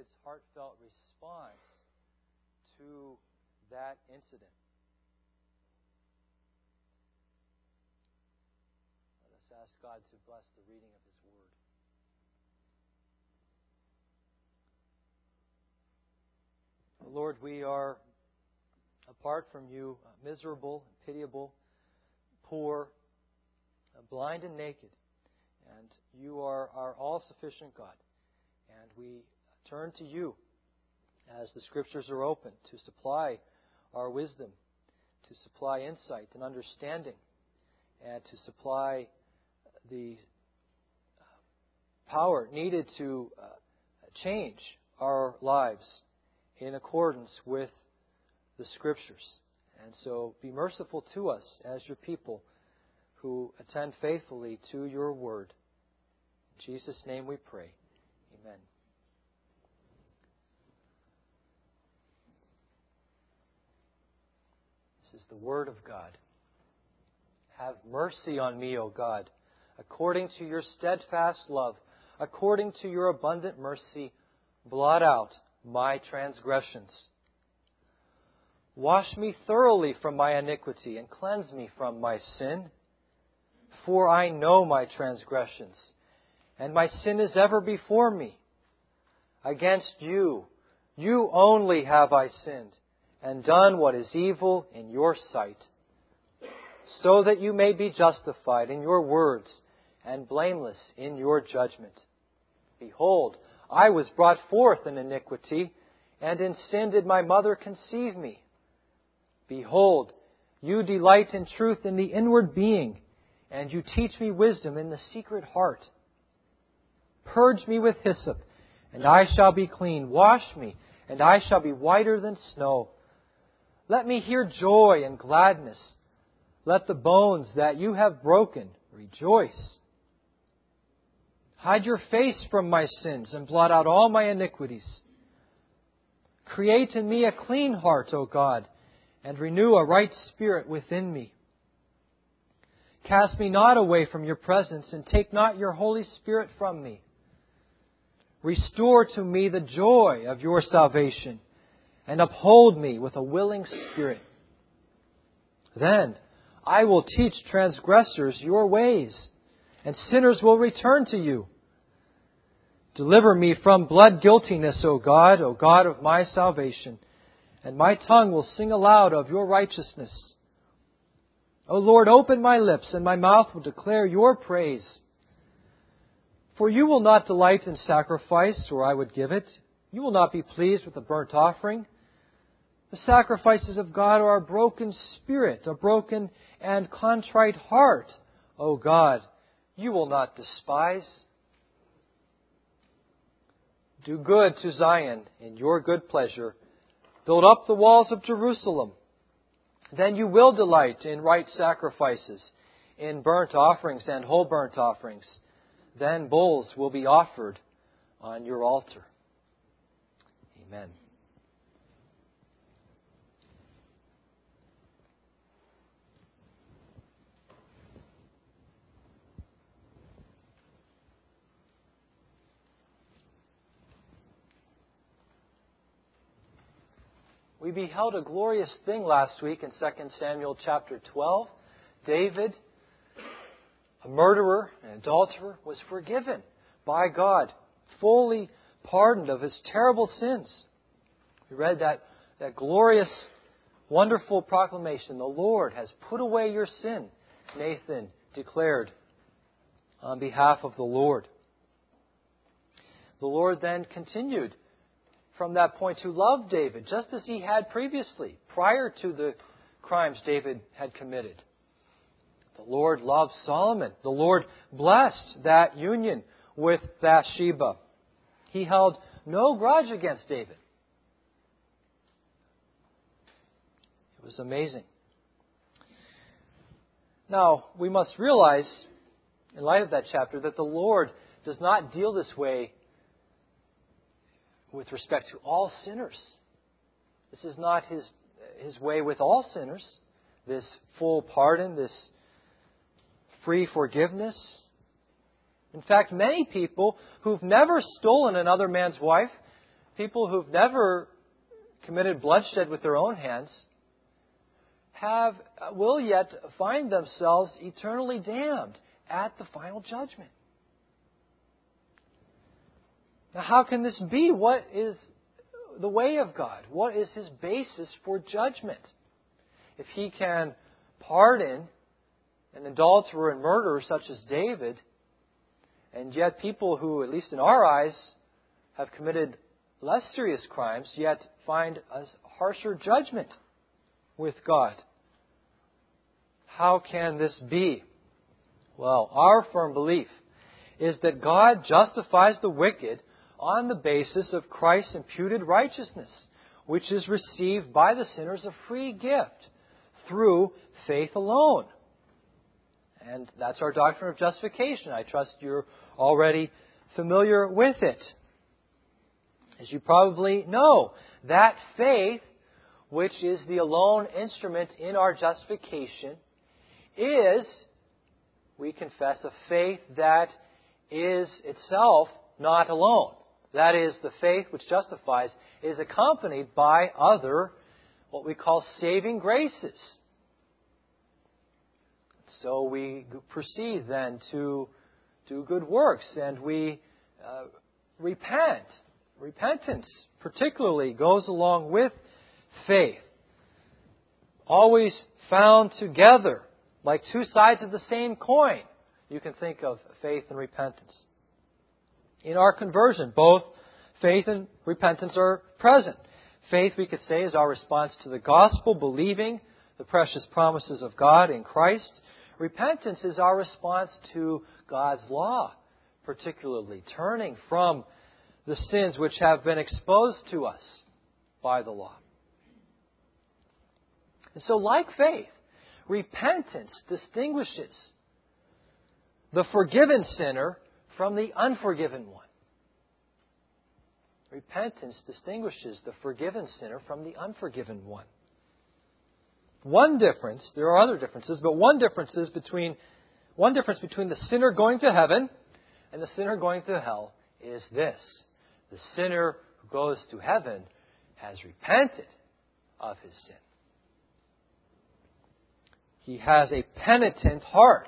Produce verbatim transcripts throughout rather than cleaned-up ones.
David's heartfelt response to that incident. Let us ask God to bless the reading of His Word. Lord, we are, apart from You, miserable, pitiable, poor, blind and naked. And You are our all-sufficient God. And we turn to You as the Scriptures are open to supply our wisdom, to supply insight and understanding, and to supply the power needed to uh, change our lives in accordance with the Scriptures. And so be merciful to us as Your people who attend faithfully to Your Word. In Jesus' name we pray. Amen. This is the Word of God. Have mercy on me, O God, according to Your steadfast love, according to Your abundant mercy, blot out my transgressions. Wash me thoroughly from my iniquity and cleanse me from my sin. For I know my transgressions, and my sin is ever before me. Against You, You only have I sinned, and done what is evil in Your sight, so that You may be justified in Your words and blameless in Your judgment. Behold, I was brought forth in iniquity, and in sin did my mother conceive me. Behold, You delight in truth in the inward being, and You teach me wisdom in the secret heart. Purge me with hyssop, and I shall be clean. Wash me, and I shall be whiter than snow. Let me hear joy and gladness. Let the bones that You have broken rejoice. Hide Your face from my sins and blot out all my iniquities. Create in me a clean heart, O God, and renew a right spirit within me. Cast me not away from Your presence, and take not Your Holy Spirit from me. Restore to me the joy of Your salvation, and uphold me with a willing spirit. Then I will teach transgressors Your ways, and sinners will return to You. Deliver me from blood guiltiness, O God, O God of my salvation, and my tongue will sing aloud of Your righteousness. O Lord, open my lips, and my mouth will declare Your praise. For You will not delight in sacrifice, or I would give it. You will not be pleased with a burnt offering. The sacrifices of God are a broken spirit, a broken and contrite heart. O God, You will not despise. Do good to Zion in Your good pleasure. Build up the walls of Jerusalem. Then You will delight in right sacrifices, in burnt offerings and whole burnt offerings. Then bulls will be offered on Your altar. Amen. We beheld a glorious thing last week in Second Samuel chapter twelve. David, a murderer, an adulterer, was forgiven by God, fully pardoned of his terrible sins. We read that, that glorious, wonderful proclamation, the Lord has put away your sin, Nathan declared on behalf of the Lord. The Lord then continued from that point to love David, just as He had previously, prior to the crimes David had committed. The Lord loved Solomon. The Lord blessed that union with Bathsheba. He held no grudge against David. It was amazing. Now, we must realize, in light of that chapter, that the Lord does not deal this way with respect to all sinners. This is not His, His way with all sinners. This full pardon, this free forgiveness. In fact, many people who've never stolen another man's wife people who've never committed bloodshed with their own hands, have will yet find themselves eternally damned at the final judgment. Now, how can this be? What is the way of God? What is His basis for judgment? If He can pardon an adulterer and murderer such as David, and yet people who, at least in our eyes, have committed less serious crimes, yet find a harsher judgment with God. How can this be? Well, our firm belief is that God justifies the wicked on the basis of Christ's imputed righteousness, which is received by the sinner as a free gift through faith alone. And that's our doctrine of justification. I trust you're already familiar with it. As you probably know, that faith, which is the alone instrument in our justification, is, we confess, a faith that is itself not alone. That is, the faith which justifies is accompanied by other, what we call saving graces. So we proceed then to do good works, and we uh, repent. Repentance particularly goes along with faith. Always found together, like two sides of the same coin. You can think of faith and repentance. In our conversion, both faith and repentance are present. Faith, we could say, is our response to the gospel, believing the precious promises of God in Christ. Repentance is our response to God's law, particularly turning from the sins which have been exposed to us by the law. And so, like faith, repentance distinguishes the forgiven sinner from the unforgiven one. Repentance distinguishes the forgiven sinner from the unforgiven one. One difference, there are other differences, but one difference is between one difference between the sinner going to heaven and the sinner going to hell is this. The sinner who goes to heaven has repented of his sin. He has a penitent heart.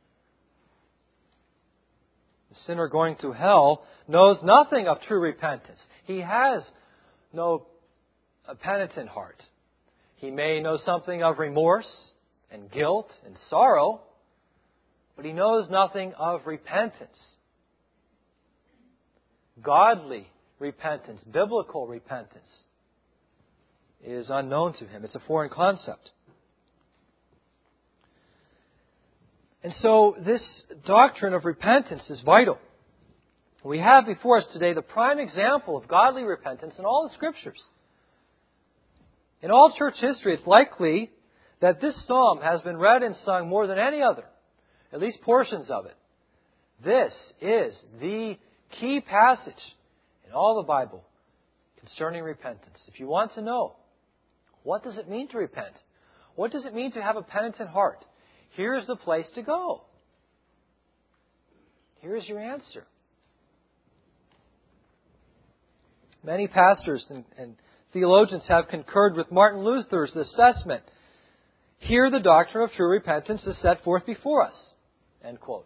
The sinner going to hell knows nothing of true repentance. He has no a penitent heart. He may know something of remorse and guilt and sorrow, but he knows nothing of repentance. Godly repentance, biblical repentance, is unknown to him. It's a foreign concept. And so this doctrine of repentance is vital. We have before us today the prime example of godly repentance in all the Scriptures. In all church history, it's likely that this psalm has been read and sung more than any other, at least portions of it. This is the key passage in all the Bible concerning repentance. If you want to know, what does it mean to repent? What does it mean to have a penitent heart? Here's the place to go. Here's your answer. Many pastors and, and theologians have concurred with Martin Luther's assessment. Here the doctrine of true repentance is set forth before us. End quote.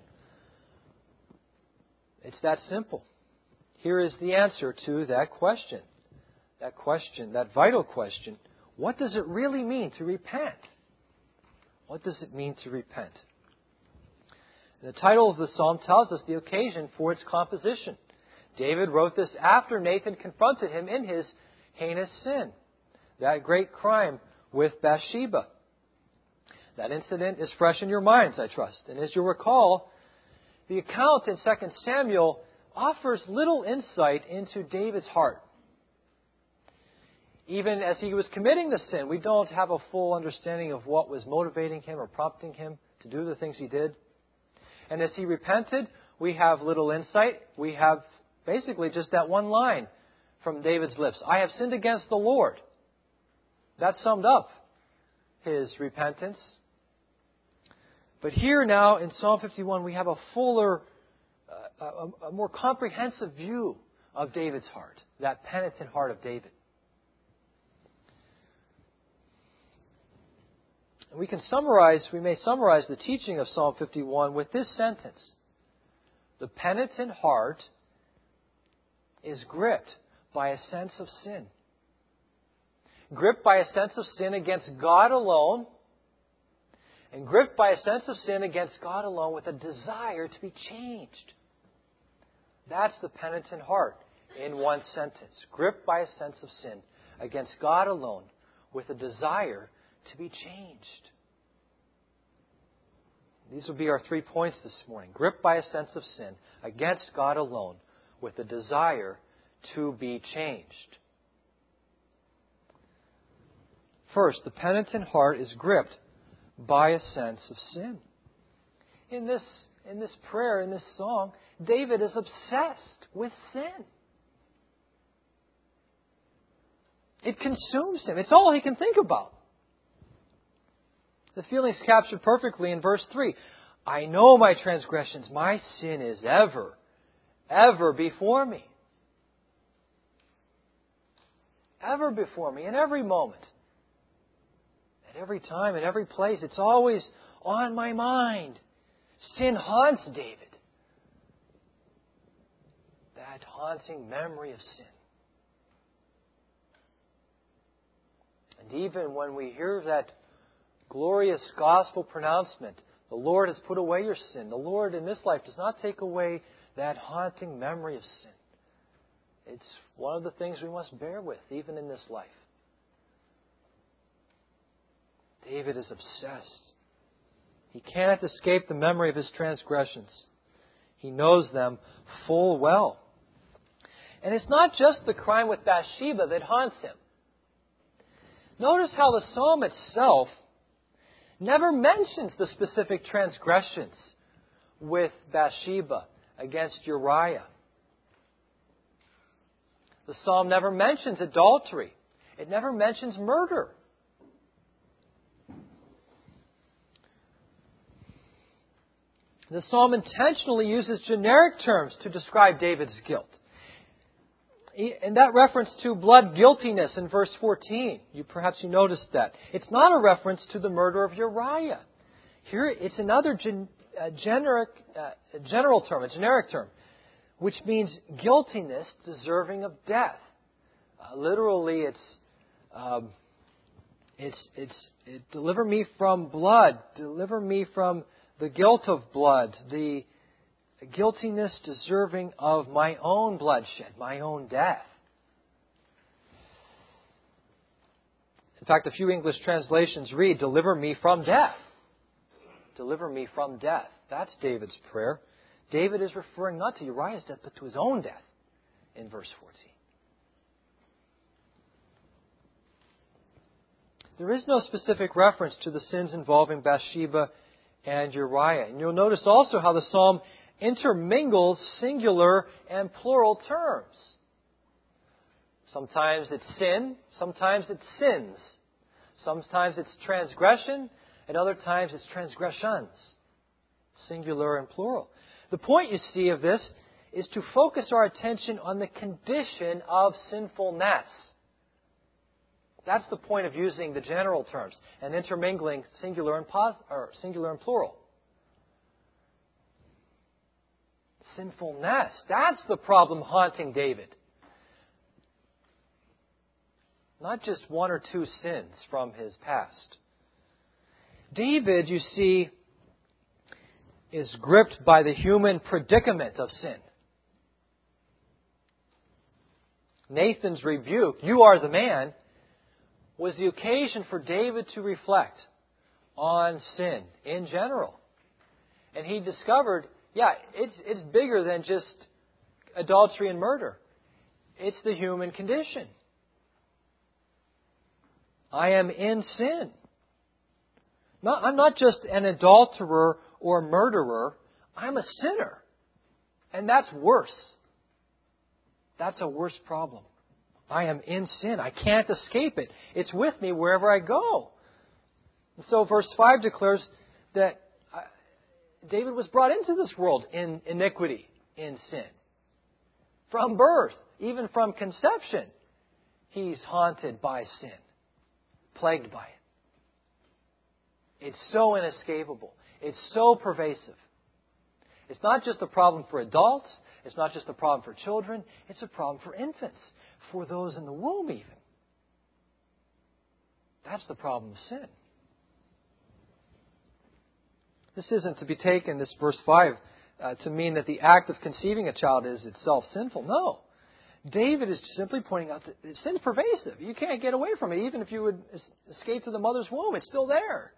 It's that simple. Here is the answer to that question. That question, that vital question. What does it really mean to repent? What does it mean to repent? And the title of the psalm tells us the occasion for its composition. David wrote this after Nathan confronted him in his heinous sin, that great crime with Bathsheba. That incident is fresh in your minds, I trust. And as you recall, the account in Second Samuel offers little insight into David's heart. Even as he was committing the sin, we don't have a full understanding of what was motivating him or prompting him to do the things he did. And as he repented, we have little insight. We have basically just that one line from David's lips. I have sinned against the Lord. That summed up his repentance. But here now in Psalm fifty-one, we have a fuller, uh, a, a more comprehensive view of David's heart, that penitent heart of David. We can summarize, we may summarize the teaching of Psalm fifty-one with this sentence. The penitent heart is gripped by a sense of sin. Gripped by a sense of sin against God alone, and gripped by a sense of sin against God alone with a desire to be changed. That's the penitent heart in one sentence. Gripped by a sense of sin against God alone with a desire to be changed. These will be our three points this morning. Gripped by a sense of sin against God alone with a desire to be changed. First, the penitent heart is gripped by a sense of sin. In this, in this prayer, in this song, David is obsessed with sin. It consumes him. It's all he can think about. The feeling's captured perfectly in verse three. I know my transgressions. My sin is ever, ever before me. Ever before me, in every moment. At every time, at every place, it's always on my mind. Sin haunts David. That haunting memory of sin. And even when we hear that glorious gospel pronouncement, the Lord has put away your sin. The Lord in this life does not take away that haunting memory of sin. It's one of the things we must bear with, even in this life. David is obsessed. He cannot escape the memory of his transgressions. He knows them full well. And it's not just the crime with Bathsheba that haunts him. Notice how the psalm itself never mentions the specific transgressions with Bathsheba against Uriah. The psalm never mentions adultery. It never mentions murder. The psalm intentionally uses generic terms to describe David's guilt. And that reference to blood guiltiness in verse fourteen, you perhaps you noticed that. It's not a reference to the murder of Uriah. Here it's another gen, uh, generic, uh, general term, a generic term, which means guiltiness deserving of death. Uh, literally, it's um, it's it's it, deliver me from blood, deliver me from the guilt of blood, the guiltiness deserving of my own bloodshed, my own death. In fact, a few English translations read, deliver me from death. Deliver me from death. That's David's prayer. David is referring not to Uriah's death, but to his own death in verse fourteen. There is no specific reference to the sins involving Bathsheba and Uriah. And you'll notice also how the psalm intermingles singular and plural terms. Sometimes it's sin, sometimes it's sins. Sometimes it's transgression, and other times it's transgressions. Singular and plural. The point, you see, of this is to focus our attention on the condition of sinfulness. That's the point of using the general terms and intermingling singular and pos- or singular and plural. Sinfulness. That's the problem haunting David. Not just one or two sins from his past. David, you see, is gripped by the human predicament of sin. Nathan's rebuke, you are the man, was the occasion for David to reflect on sin in general. And he discovered, yeah, it's it's bigger than just adultery and murder. It's the human condition. I am in sin. Not, I'm not just an adulterer or murderer. I'm a sinner. And that's worse. That's a worse problem. I am in sin. I can't escape it. It's with me wherever I go. And so verse five declares that David was brought into this world in iniquity, in sin. From birth, even from conception, he's haunted by sin, plagued by it. It's so inescapable. It's so pervasive. It's not just a problem for adults. It's not just a problem for children. It's a problem for infants, for those in the womb even. That's the problem of sin. This isn't to be taken, this verse five, uh, to mean that the act of conceiving a child is itself sinful. No. David is simply pointing out that sin's pervasive. You can't get away from it. Even if you would escape to the mother's womb, it's still there.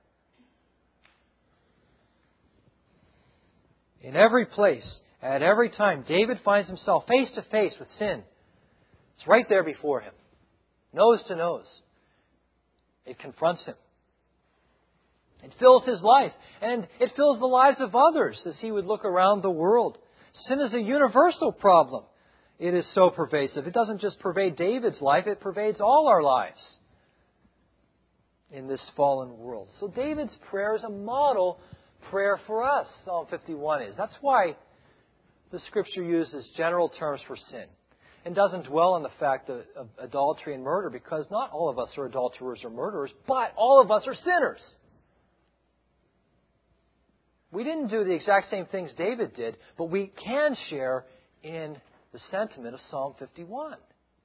In every place, at every time, David finds himself face to face with sin. It's right there before him, nose to nose. It confronts him. It fills his life, and it fills the lives of others as he would look around the world. Sin is a universal problem. It is so pervasive. It doesn't just pervade David's life, it pervades all our lives in this fallen world. So David's prayer is a model prayer for us, Psalm fifty-one is. That's why the Scripture uses general terms for sin and doesn't dwell on the fact of, of adultery and murder, because not all of us are adulterers or murderers, but all of us are sinners. We didn't do the exact same things David did, but we can share in the sentiment of Psalm fifty-one.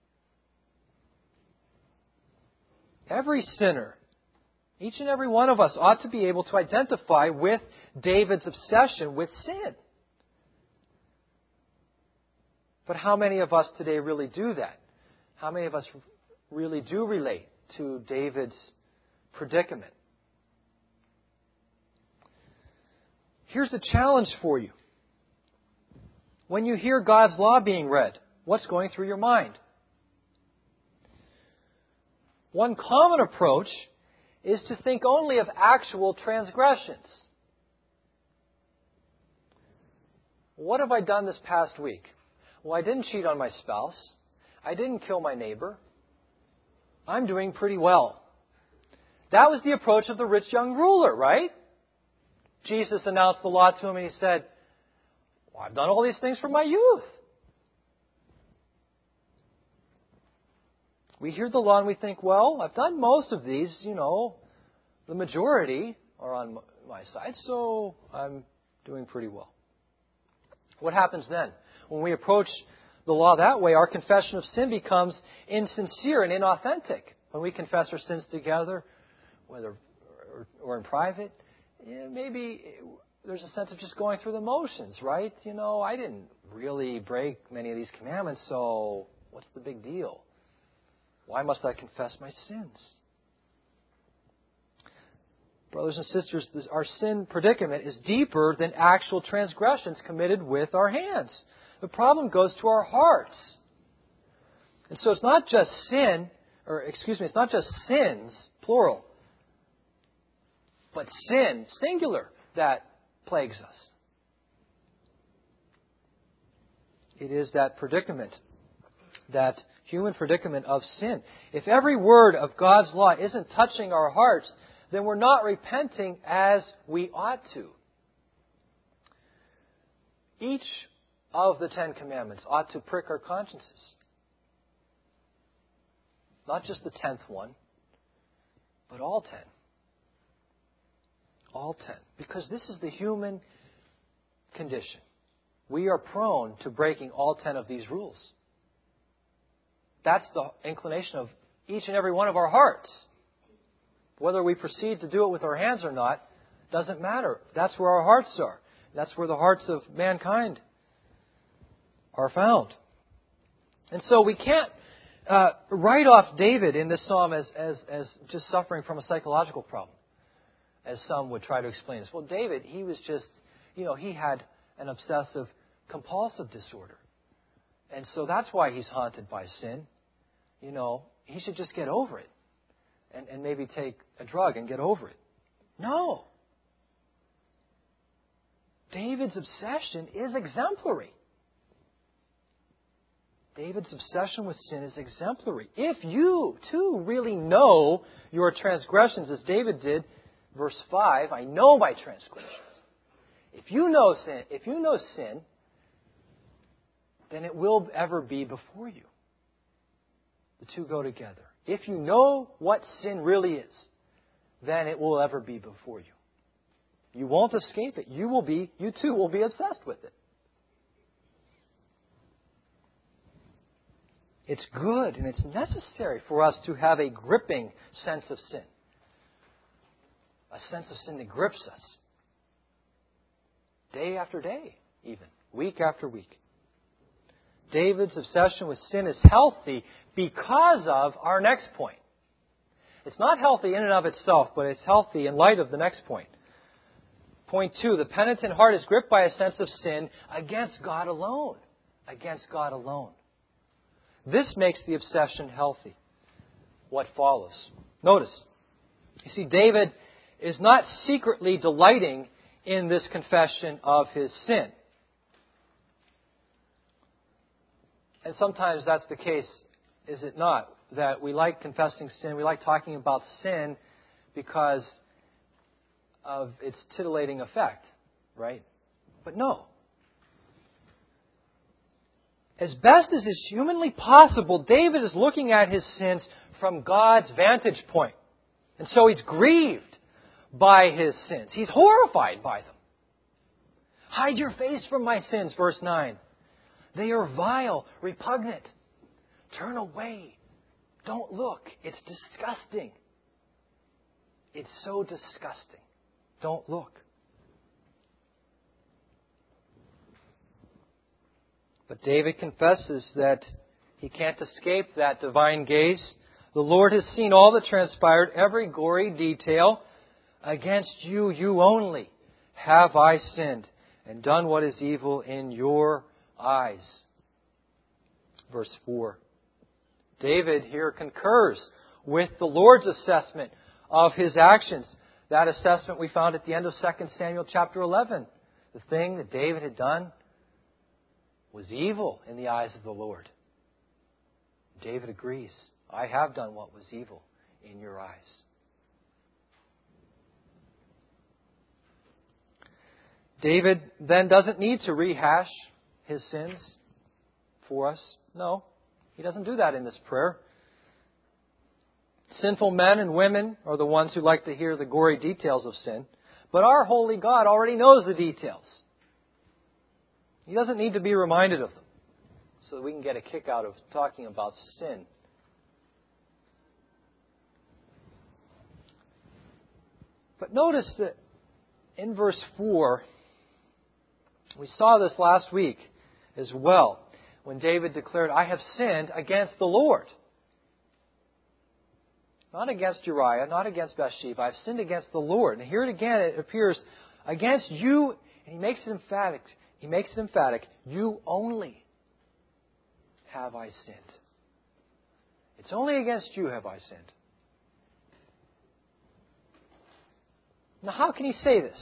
Every sinner, each and every one of us, ought to be able to identify with David's obsession with sin. But how many of us today really do that? How many of us really do relate to David's predicament? Here's the challenge for you. When you hear God's law being read, what's going through your mind? One common approach is to think only of actual transgressions. What have I done this past week? Well, I didn't cheat on my spouse. I didn't kill my neighbor. I'm doing pretty well. That was the approach of the rich young ruler, right? Jesus announced the law to him and he said, well, I've done all these things from my youth. We hear the law and we think, well, I've done most of these, you know, the majority are on my side, so I'm doing pretty well. What happens then? When we approach the law that way, our confession of sin becomes insincere and inauthentic. When we confess our sins together, whether or, or in private, yeah, maybe there's a sense of just going through the motions, right? You know, I didn't really break many of these commandments, so what's the big deal? Why must I confess my sins? Brothers and sisters, our sin predicament is deeper than actual transgressions committed with our hands. The problem goes to our hearts. And so it's not just sin, or excuse me, it's not just sins, plural, but sin, singular, that plagues us. It is that predicament, that human predicament of sin. If every word of God's law isn't touching our hearts, then we're not repenting as we ought to. Each of the Ten Commandments ought to prick our consciences. Not just the tenth one, but all ten. All ten. Because this is the human condition. We are prone to breaking all ten of these rules. That's the inclination of each and every one of our hearts. Whether we proceed to do it with our hands or not doesn't matter. That's where our hearts are. That's where the hearts of mankind are found. And so we can't uh, write off David in this psalm as, as, as just suffering from a psychological problem, as some would try to explain this. Well, David, he was just, you know, he had an obsessive compulsive disorder. And so that's why he's haunted by sin. You know, he should just get over it and, and maybe take a drug and get over it. No. David's obsession is exemplary. David's obsession with sin is exemplary. If you, too, really know your transgressions, as David did, verse five, I know my transgressions. If you know sin, if you know sin, than it will ever be before you. The two go together. If you know what sin really is, then it will ever be before you. You won't escape it. You will be, you too will be obsessed with it. It's good and it's necessary for us to have a gripping sense of sin. A sense of sin that grips us. Day after day, even. Week after week. David's obsession with sin is healthy because of our next point. It's not healthy in and of itself, but it's healthy in light of the next point. Point two, the penitent heart is gripped by a sense of sin against God alone. Against God alone. This makes the obsession healthy. What follows? Notice, you see, David is not secretly delighting in this confession of his sin. And sometimes that's the case, is it not? That we like confessing sin, we like talking about sin because of its titillating effect, right? But no. As best as is humanly possible, David is looking at his sins from God's vantage point. And so he's grieved by his sins. He's horrified by them. Hide your face from my sins, verse nine. They are vile, repugnant. Turn away. Don't look. It's disgusting. It's so disgusting. Don't look. But David confesses that he can't escape that divine gaze. The Lord has seen all that transpired, every gory detail. Against you, you only, have I sinned and done what is evil in your eyes. Verse four. David here concurs with the Lord's assessment of his actions. That assessment we found at the end of Second Samuel chapter eleven. The thing that David had done was evil in the eyes of the Lord. David agrees. I have done what was evil in your eyes. David then doesn't need to rehash his sins for us. No, he doesn't do that in this prayer. Sinful men and women are the ones who like to hear the gory details of sin. But our holy God already knows the details. He doesn't need to be reminded of them so that we can get a kick out of talking about sin. But notice that in verse four, we saw this last week as well, when David declared, I have sinned against the Lord. Not against Uriah, not against Bathsheba. I've sinned against the Lord. And here again it appears, against you, and he makes it emphatic. He makes it emphatic, you only have I sinned. It's only against you have I sinned. Now how can he say this?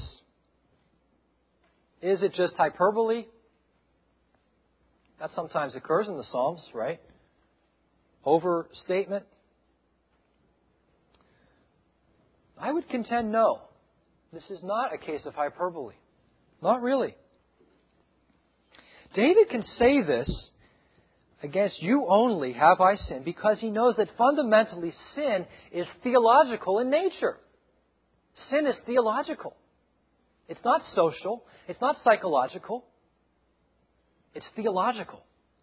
Is it just hyperbole? That sometimes occurs in the Psalms, right? Overstatement? I would contend no. This is not a case of hyperbole. Not really. David can say this, against you only have I sinned, because he knows that fundamentally sin is theological in nature. Sin is theological. It's not social. It's not psychological. It's theological.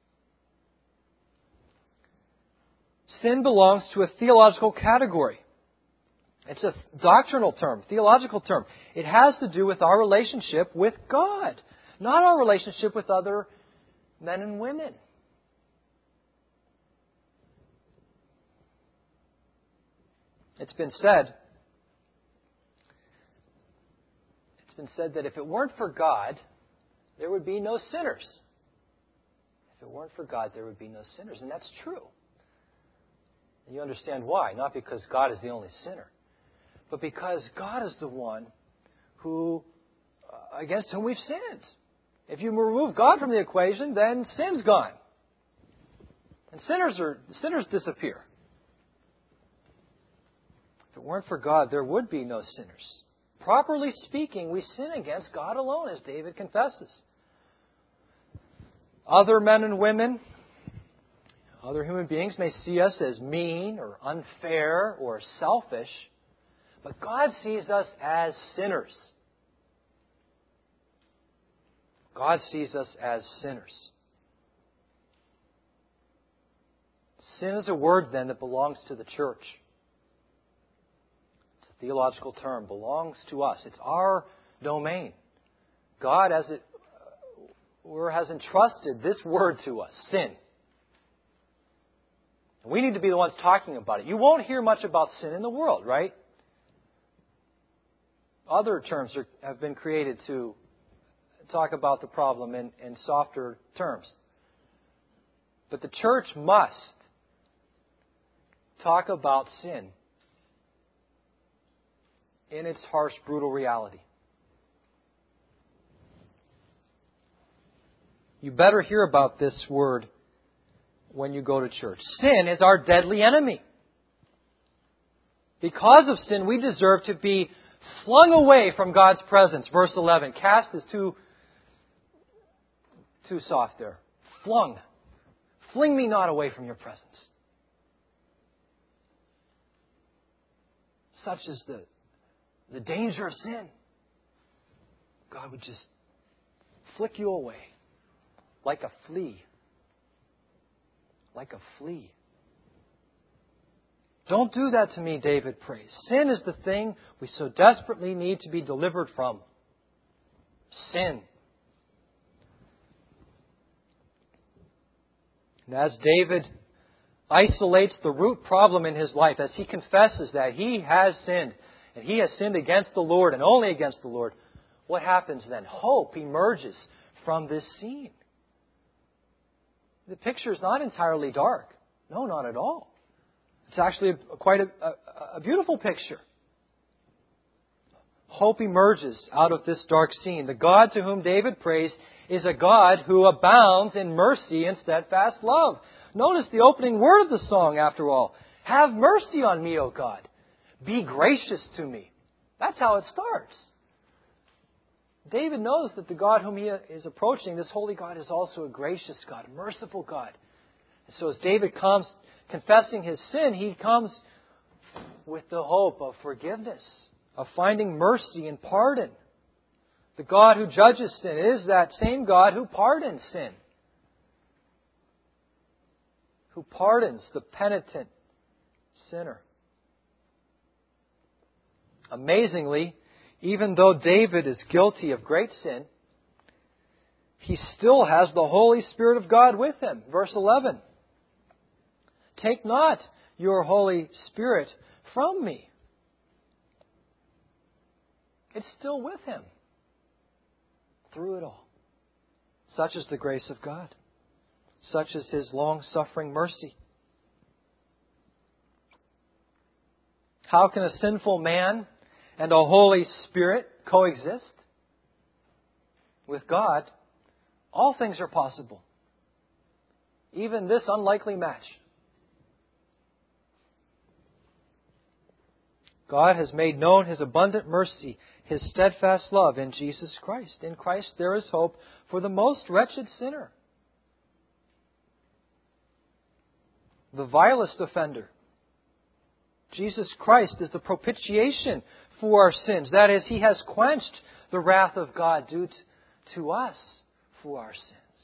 Sin belongs to a theological category. It's a doctrinal term, theological term. It has to do with our relationship with God, not our relationship with other men and women. It's been said, it's been said that if it weren't for God, there would be no sinners. If it weren't for God, there would be no sinners. And that's true. And you understand why. Not because God is the only sinner, but because God is the one who, uh, against whom we've sinned. If you remove God from the equation, then sin's gone. And sinners are sinners disappear. If it weren't for God, there would be no sinners. Properly speaking, we sin against God alone, as David confesses. Other men and women, other human beings may see us as mean or unfair or selfish, but God sees us as sinners. God sees us as sinners. Sin is a word, then, that belongs to the church. It's a theological term, belongs to us. It's our domain. God, as it were, has entrusted this word to us, sin. We need to be the ones talking about it. You won't hear much about sin in the world, right? Other terms are, have been created to talk about the problem in, in softer terms. But the church must talk about sin in its harsh, brutal reality. You better hear about this word when you go to church. Sin is our deadly enemy. Because of sin, we deserve to be flung away from God's presence. Verse eleven. Cast is too, too soft there. Flung. Fling me not away from your presence. Such is the, the danger of sin. God would just flick you away like a flea. Like a flea. Don't do that to me, David prays. Sin is the thing we so desperately need to be delivered from. Sin. And as David isolates the root problem in his life, as he confesses that he has sinned, and he has sinned against the Lord and only against the Lord, what happens then? Hope emerges from this scene. The picture is not entirely dark. No, not at all. It's actually a, quite a, a, a beautiful picture. Hope emerges out of this dark scene. The God to whom David prays is a God who abounds in mercy and steadfast love. Notice the opening word of the song, after all. Have mercy on me, O God. Be gracious to me. That's how it starts. David knows that the God whom he is approaching, this holy God, is also a gracious God, a merciful God. And so as David comes confessing his sin, he comes with the hope of forgiveness, of finding mercy and pardon. The God who judges sin is that same God who pardons sin, who pardons the penitent sinner. Amazingly, even though David is guilty of great sin, he still has the Holy Spirit of God with him. Verse eleven. Take not your Holy Spirit from me. It's still with him through it all. Such is the grace of God. Such is His long-suffering mercy. How can a sinful man and a Holy Spirit coexist? With God, all things are possible. Even this unlikely match. God has made known His abundant mercy, His steadfast love in Jesus Christ. In Christ there is hope for the most wretched sinner. The vilest offender. Jesus Christ is the propitiation for our sins. That is, He has quenched the wrath of God due to us for our sins.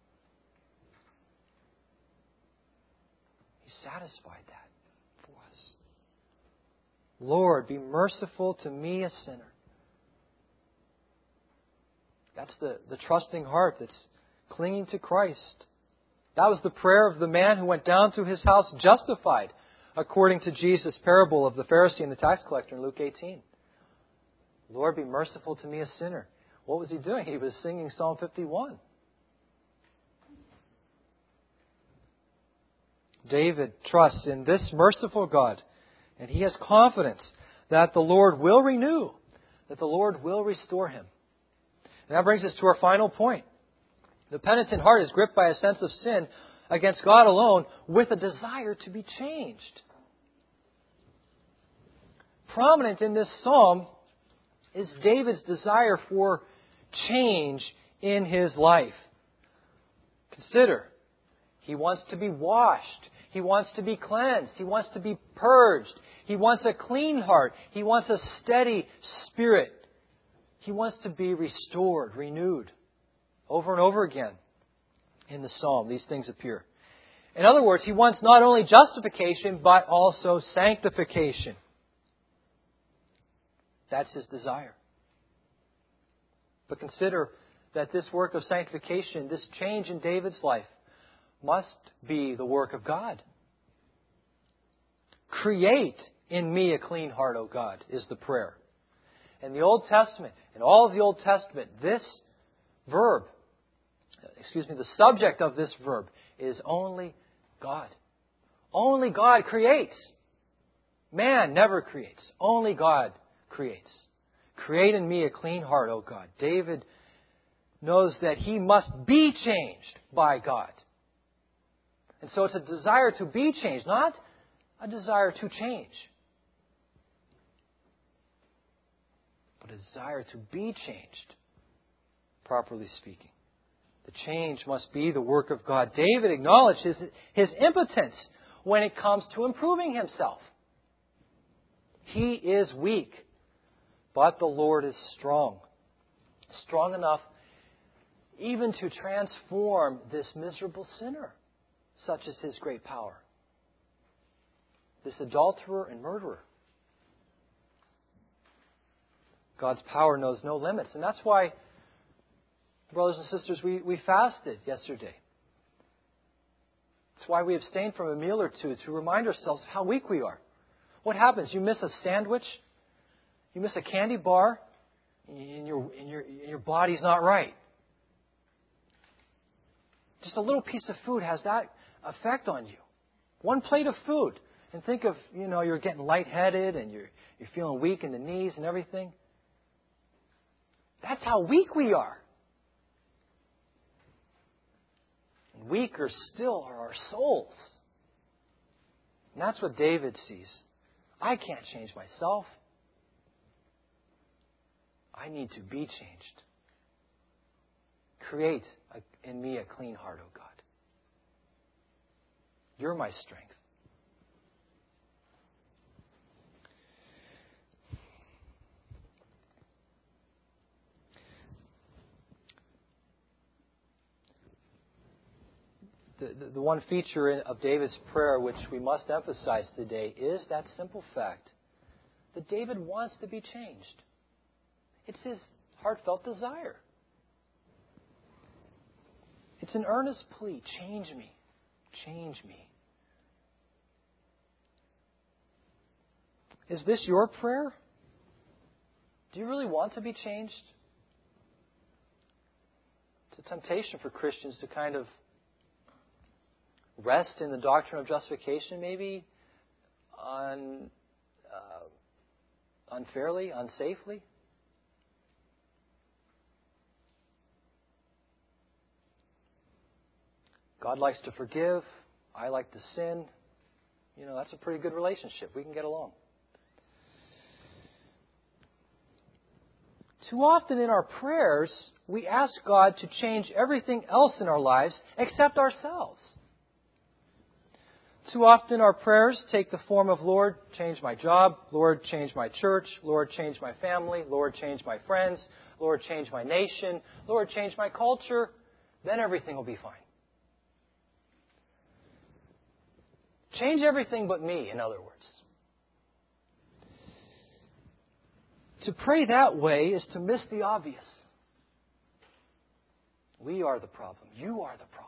He satisfied that for us. Lord, be merciful to me, a sinner. That's the, the trusting heart that's clinging to Christ. That was the prayer of the man who went down to his house justified, according to Jesus' parable of the Pharisee and the tax collector in Luke eighteen. Lord, be merciful to me, a sinner. What was he doing? He was singing Psalm fifty-one. David trusts in this merciful God, and he has confidence that the Lord will renew, that the Lord will restore him. And that brings us to our final point. The penitent heart is gripped by a sense of sin against God alone with a desire to be changed. Prominent in this psalm is David's desire for change in his life. Consider, he wants to be washed. He wants to be cleansed. He wants to be purged. He wants a clean heart. He wants a steady spirit. He wants to be restored, renewed. Over and over again in the psalm, these things appear. In other words, he wants not only justification, but also sanctification. That's his desire. But consider that this work of sanctification, this change in David's life, must be the work of God. Create in me a clean heart, O God, is the prayer. In the Old Testament, in all of the Old Testament, this verb, excuse me, the subject of this verb is only God. Only God creates. Man never creates. Only God creates. Create in me a clean heart, O God. David knows that he must be changed by God. And so it's a desire to be changed, not a desire to change, but a desire to be changed, properly speaking. The change must be the work of God. David acknowledged his, his impotence when it comes to improving himself. He is weak, but the Lord is strong. Strong enough even to transform this miserable sinner, such as his great power. This adulterer and murderer. God's power knows no limits. And that's why, brothers and sisters, we, we fasted yesterday. That's why we abstained from a meal or two, to remind ourselves of how weak we are. What happens? You miss a sandwich, you miss a candy bar, and your, and your, and your body's not right. Just a little piece of food has that effect on you. One plate of food. And think of, you know, you're getting lightheaded and you're, you're feeling weak in the knees and everything. That's how weak we are. And weaker still are our souls. And that's what David sees. I can't change myself. I need to be changed. Create a, in me a clean heart, O God. You're my strength. The, the, the one feature of David's prayer which we must emphasize today is that simple fact that David wants to be changed. It's his heartfelt desire. It's an earnest plea. Change me. Change me. Is this your prayer? Do you really want to be changed? It's a temptation for Christians to kind of rest in the doctrine of justification, maybe un, uh, unfairly, unsafely. God likes to forgive. I like to sin. You know, that's a pretty good relationship. We can get along. Too often in our prayers, we ask God to change everything else in our lives except ourselves. Too often our prayers take the form of, Lord, change my job. Lord, change my church. Lord, change my family. Lord, change my friends. Lord, change my nation. Lord, change my culture. Then everything will be fine. Change everything but me, in other words. To pray that way is to miss the obvious. We are the problem. You are the problem.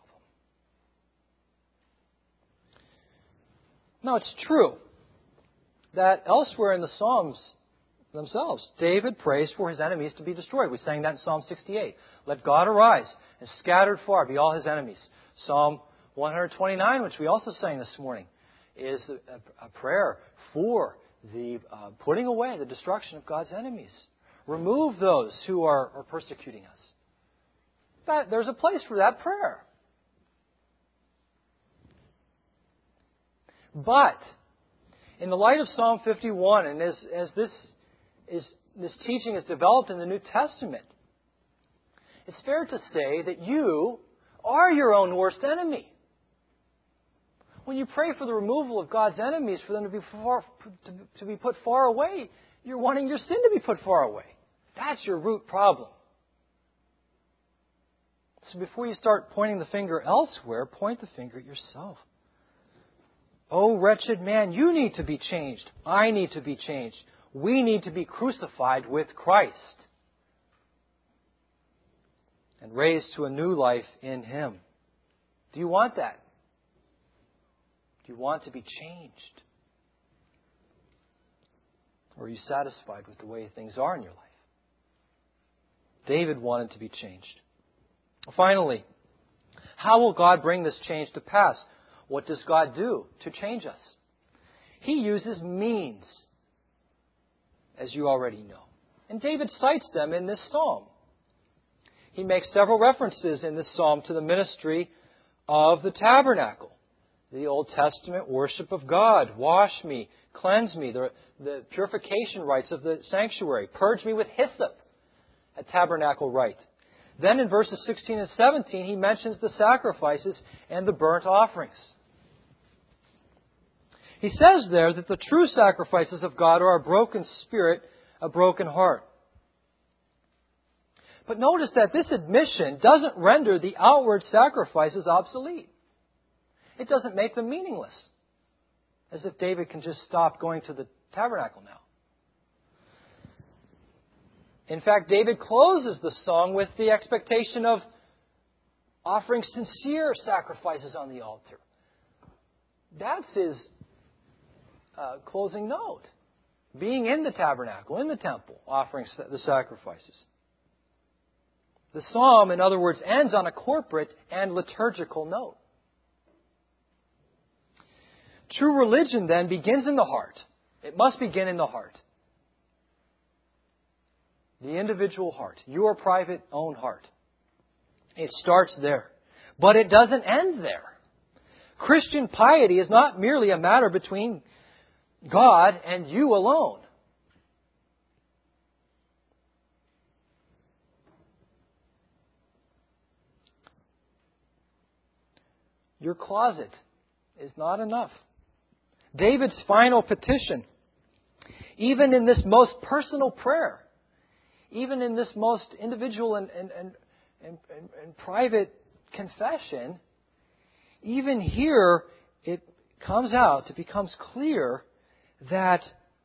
Now, it's true that elsewhere in the Psalms themselves, David prays for his enemies to be destroyed. We sang that in Psalm sixty-eight. Let God arise and scattered far be all his enemies. Psalm one twenty-nine, which we also sang this morning, is a, a prayer for the uh, putting away the destruction of God's enemies. Remove those who are, are persecuting us. That, there's a place for that prayer. But in the light of Psalm fifty-one, and as, as this is this teaching is developed in the New Testament, it's fair to say that you are your own worst enemy. When you pray for the removal of God's enemies, for them to be far, to, to be put far away, you're wanting your sin to be put far away. That's your root problem. So before you start pointing the finger elsewhere, point the finger at yourself. Oh, wretched man, you need to be changed. I need to be changed. We need to be crucified with Christ and raised to a new life in Him. Do you want that? Do you want to be changed? Or are you satisfied with the way things are in your life? David wanted to be changed. Finally, how will God bring this change to pass? What does God do to change us? He uses means, as you already know. And David cites them in this psalm. He makes several references in this psalm to the ministry of the tabernacle. The Old Testament worship of God. Wash me, cleanse me. The, the purification rites of the sanctuary. Purge me with hyssop, a tabernacle rite. Then in verses sixteen and seventeen, he mentions the sacrifices and the burnt offerings. He says there that the true sacrifices of God are a broken spirit, a broken heart. But notice that this admission doesn't render the outward sacrifices obsolete. It doesn't make them meaningless. As if David can just stop going to the tabernacle now. In fact, David closes the song with the expectation of offering sincere sacrifices on the altar. That's his uh, closing note. Being in the tabernacle, in the temple, offering the sacrifices. The psalm, in other words, ends on a corporate and liturgical note. True religion, then, begins in the heart. It must begin in the heart. The individual heart. Your private own heart. It starts there. But it doesn't end there. Christian piety is not merely a matter between God and you alone. Your closet is not enough. David's final petition, even in this most personal prayer, even in this most individual and, and, and, and, and, and private confession, even here it comes out, it becomes clear that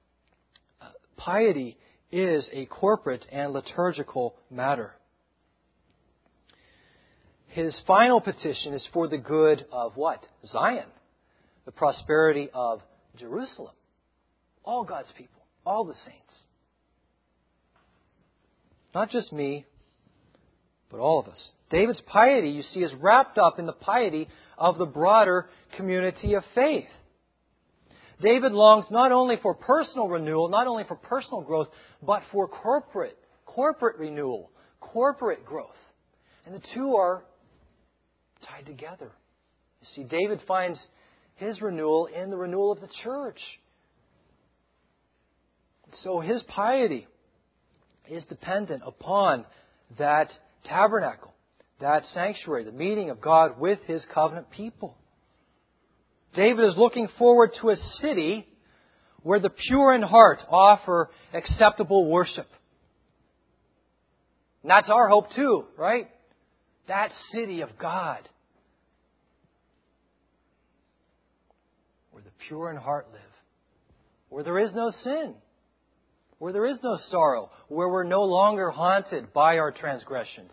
piety is a corporate and liturgical matter. His final petition is for the good of what? Zion. The prosperity of Jerusalem. All God's people. All the saints. Not just me, but all of us. David's piety, you see, is wrapped up in the piety of the broader community of faith. David longs not only for personal renewal, not only for personal growth, but for corporate, corporate renewal, corporate growth. And the two are tied together. You see, David finds his renewal in the renewal of the church. So his piety is dependent upon that tabernacle, that sanctuary, the meeting of God with His covenant people. David is looking forward to a city where the pure in heart offer acceptable worship. And that's our hope too, right? That city of God. Where the pure in heart live. Where there is no sin. Where there is no sorrow. Where we're no longer haunted by our transgressions.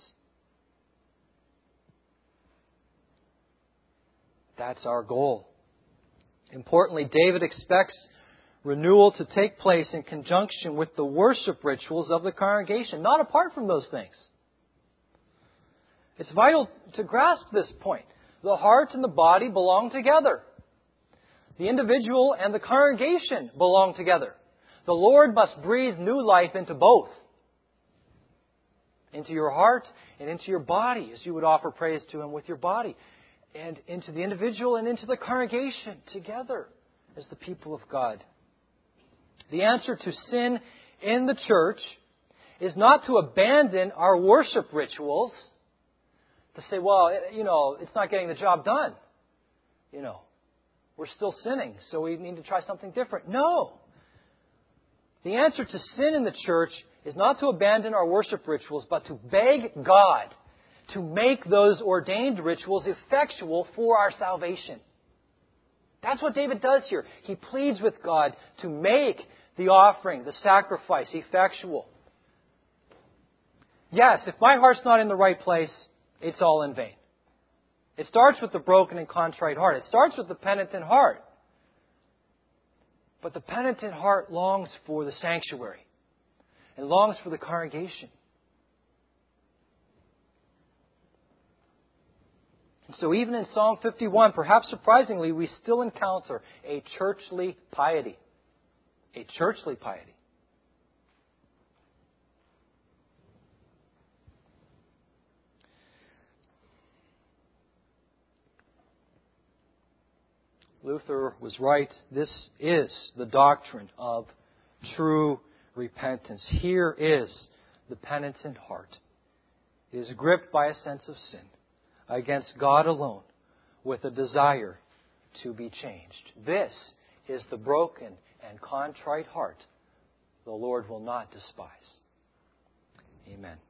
That's our goal. Importantly, David expects renewal to take place in conjunction with the worship rituals of the congregation, not apart from those things. It's vital to grasp this point. The heart and the body belong together. The individual and the congregation belong together. The Lord must breathe new life into both. Into your heart and into your body, as you would offer praise to Him with your body. And into the individual and into the congregation together as the people of God. The answer to sin in the church is not to abandon our worship rituals, to say, well, you know, it's not getting the job done. You know, we're still sinning, so we need to try something different. No. The answer to sin in the church is not to abandon our worship rituals, but to beg God to make those ordained rituals effectual for our salvation. That's what David does here. He pleads with God to make the offering, the sacrifice, effectual. Yes, if my heart's not in the right place, it's all in vain. It starts with the broken and contrite heart. It starts with the penitent heart. But the penitent heart longs for the sanctuary and longs for the congregation. And so even in Psalm fifty-one, perhaps surprisingly, we still encounter a churchly piety. A churchly piety. Luther was right. This is the doctrine of true repentance. Here is the penitent heart. It is gripped by a sense of sin against God alone with a desire to be changed. This is the broken and contrite heart the Lord will not despise. Amen.